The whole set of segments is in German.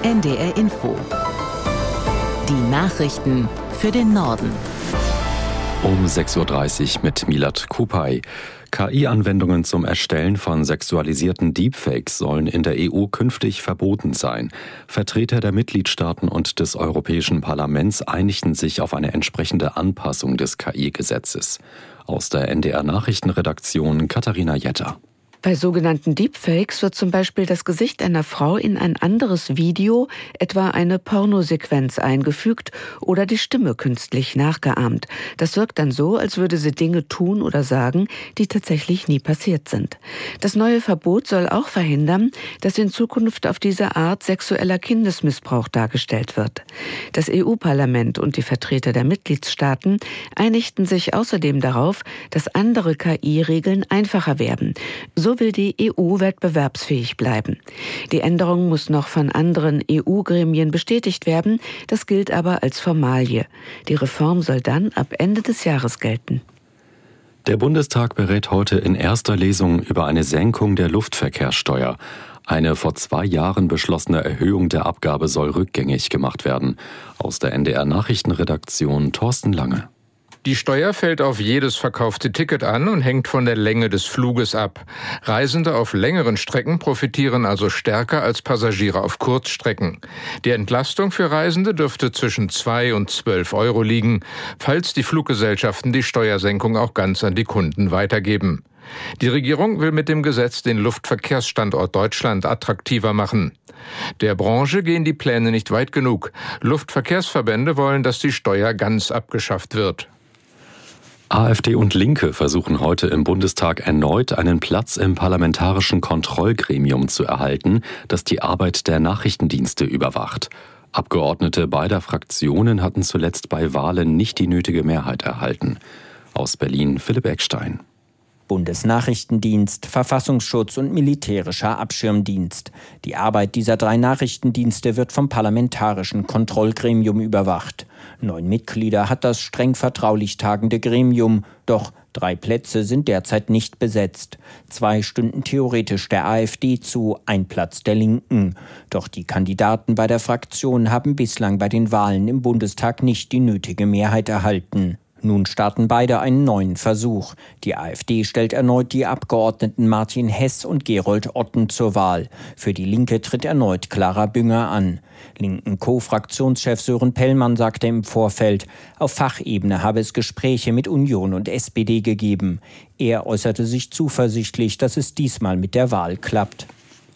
NDR Info. Die Nachrichten für den Norden. Um 6.30 Uhr mit Milad Kupay. KI-Anwendungen zum Erstellen von sexualisierten Deepfakes sollen in der EU künftig verboten sein. Vertreter der Mitgliedstaaten und des Europäischen Parlaments einigten sich auf eine entsprechende Anpassung des KI-Gesetzes. Aus der NDR-Nachrichtenredaktion Katharina Jetter. Bei sogenannten Deepfakes wird zum Beispiel das Gesicht einer Frau in ein anderes Video, etwa eine Pornosequenz, eingefügt oder die Stimme künstlich nachgeahmt. Das wirkt dann so, als würde sie Dinge tun oder sagen, die tatsächlich nie passiert sind. Das neue Verbot soll auch verhindern, dass in Zukunft auf diese Art sexueller Kindesmissbrauch dargestellt wird. Das EU-Parlament und die Vertreter der Mitgliedstaaten einigten sich außerdem darauf, dass andere KI-Regeln einfacher werden. So will die EU wettbewerbsfähig bleiben. Die Änderung muss noch von anderen EU-Gremien bestätigt werden. Das gilt aber als Formalie. Die Reform soll dann ab Ende des Jahres gelten. Der Bundestag berät heute in erster Lesung über eine Senkung der Luftverkehrssteuer. Eine vor 2 Jahren beschlossene Erhöhung der Abgabe soll rückgängig gemacht werden. Aus der NDR-Nachrichtenredaktion Thorsten Lange. Die Steuer fällt auf jedes verkaufte Ticket an und hängt von der Länge des Fluges ab. Reisende auf längeren Strecken profitieren also stärker als Passagiere auf Kurzstrecken. Die Entlastung für Reisende dürfte zwischen 2 und 12 Euro liegen, falls die Fluggesellschaften die Steuersenkung auch ganz an die Kunden weitergeben. Die Regierung will mit dem Gesetz den Luftverkehrsstandort Deutschland attraktiver machen. Der Branche gehen die Pläne nicht weit genug. Luftverkehrsverbände wollen, dass die Steuer ganz abgeschafft wird. AfD und Linke versuchen heute im Bundestag erneut einen Platz im parlamentarischen Kontrollgremium zu erhalten, das die Arbeit der Nachrichtendienste überwacht. Abgeordnete beider Fraktionen hatten zuletzt bei Wahlen nicht die nötige Mehrheit erhalten. Aus Berlin Philipp Eckstein. Bundesnachrichtendienst, Verfassungsschutz und militärischer Abschirmdienst. Die Arbeit dieser 3 Nachrichtendienste wird vom parlamentarischen Kontrollgremium überwacht. 9 Mitglieder hat das streng vertraulich tagende Gremium, doch 3 Plätze sind derzeit nicht besetzt. 2 stünden theoretisch der AfD zu, 1 Platz der Linken. Doch die Kandidaten bei der Fraktion haben bislang bei den Wahlen im Bundestag nicht die nötige Mehrheit erhalten. Nun starten beide einen neuen Versuch. Die AfD stellt erneut die Abgeordneten Martin Hess und Gerold Otten zur Wahl. Für die Linke tritt erneut Clara Bünger an. Linken Co-Fraktionschef Sören Pellmann sagte im Vorfeld, auf Fachebene habe es Gespräche mit Union und SPD gegeben. Er äußerte sich zuversichtlich, dass es diesmal mit der Wahl klappt.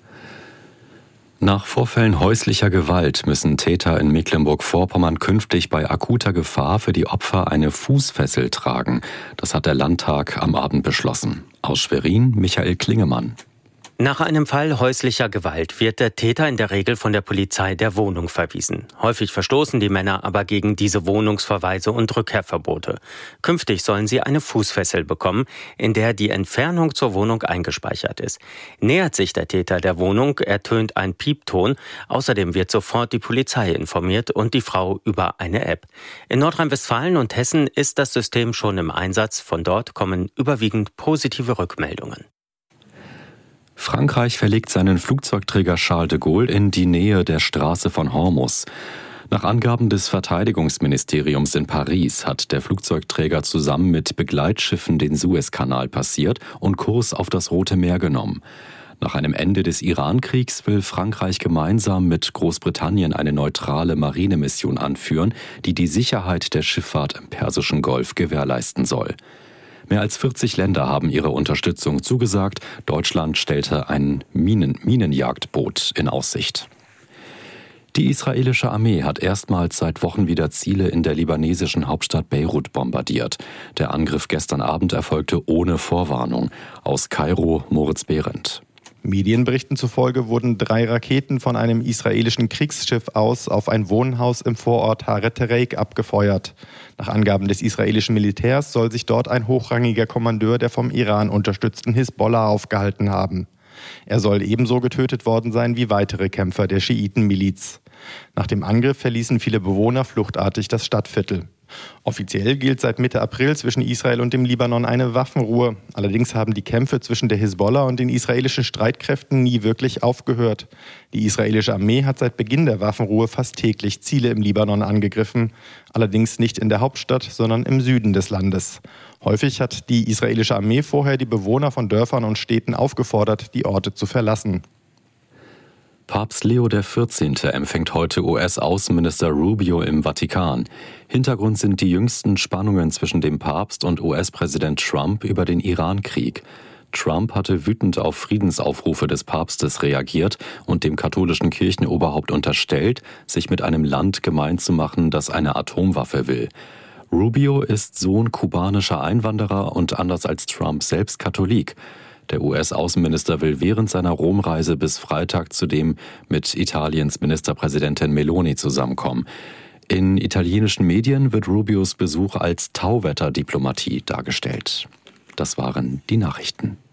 Nach Vorfällen häuslicher Gewalt müssen Täter in Mecklenburg-Vorpommern künftig bei akuter Gefahr für die Opfer eine Fußfessel tragen. Das hat der Landtag am Abend beschlossen. Aus Schwerin Michael Klingemann. Nach einem Fall häuslicher Gewalt wird der Täter in der Regel von der Polizei der Wohnung verwiesen. Häufig verstoßen die Männer aber gegen diese Wohnungsverweise und Rückkehrverbote. Künftig sollen sie eine Fußfessel bekommen, in der die Entfernung zur Wohnung eingespeichert ist. Nähert sich der Täter der Wohnung, ertönt ein Piepton. Außerdem wird sofort die Polizei informiert und die Frau über eine App. In Nordrhein-Westfalen und Hessen ist das System schon im Einsatz. Von dort kommen überwiegend positive Rückmeldungen. Frankreich verlegt seinen Flugzeugträger Charles de Gaulle in die Nähe der Straße von Hormuz. Nach Angaben des Verteidigungsministeriums in Paris hat der Flugzeugträger zusammen mit Begleitschiffen den Suezkanal passiert und Kurs auf das Rote Meer genommen. Nach einem Ende des Iran-Kriegs will Frankreich gemeinsam mit Großbritannien eine neutrale Marinemission anführen, die die Sicherheit der Schifffahrt im Persischen Golf gewährleisten soll. Mehr als 40 Länder haben ihre Unterstützung zugesagt. Deutschland stellte ein Minenjagdboot in Aussicht. Die israelische Armee hat erstmals seit Wochen wieder Ziele in der libanesischen Hauptstadt Beirut bombardiert. Der Angriff gestern Abend erfolgte ohne Vorwarnung. Aus Kairo Moritz Behrendt. Medienberichten zufolge wurden 3 Raketen von einem israelischen Kriegsschiff aus auf ein Wohnhaus im Vorort Haret-Tereik abgefeuert. Nach Angaben des israelischen Militärs soll sich dort ein hochrangiger Kommandeur der vom Iran unterstützten Hisbollah aufgehalten haben. Er soll ebenso getötet worden sein wie weitere Kämpfer der Schiitenmiliz. Nach dem Angriff verließen viele Bewohner fluchtartig das Stadtviertel. Offiziell gilt seit Mitte April zwischen Israel und dem Libanon eine Waffenruhe. Allerdings haben die Kämpfe zwischen der Hisbollah und den israelischen Streitkräften nie wirklich aufgehört. Die israelische Armee hat seit Beginn der Waffenruhe fast täglich Ziele im Libanon angegriffen. Allerdings nicht in der Hauptstadt, sondern im Süden des Landes. Häufig hat die israelische Armee vorher die Bewohner von Dörfern und Städten aufgefordert, die Orte zu verlassen. Papst Leo XIV. Empfängt heute US-Außenminister Rubio im Vatikan. Hintergrund sind die jüngsten Spannungen zwischen dem Papst und US-Präsident Trump über den Iran-Krieg. Trump hatte wütend auf Friedensaufrufe des Papstes reagiert und dem katholischen Kirchenoberhaupt unterstellt, sich mit einem Land gemein zu machen, das eine Atomwaffe will. Rubio ist Sohn kubanischer Einwanderer und anders als Trump selbst Katholik. Der US-Außenminister will während seiner Romreise bis Freitag zudem mit Italiens Ministerpräsidentin Meloni zusammenkommen. In italienischen Medien wird Rubios Besuch als Tauwetterdiplomatie dargestellt. Das waren die Nachrichten.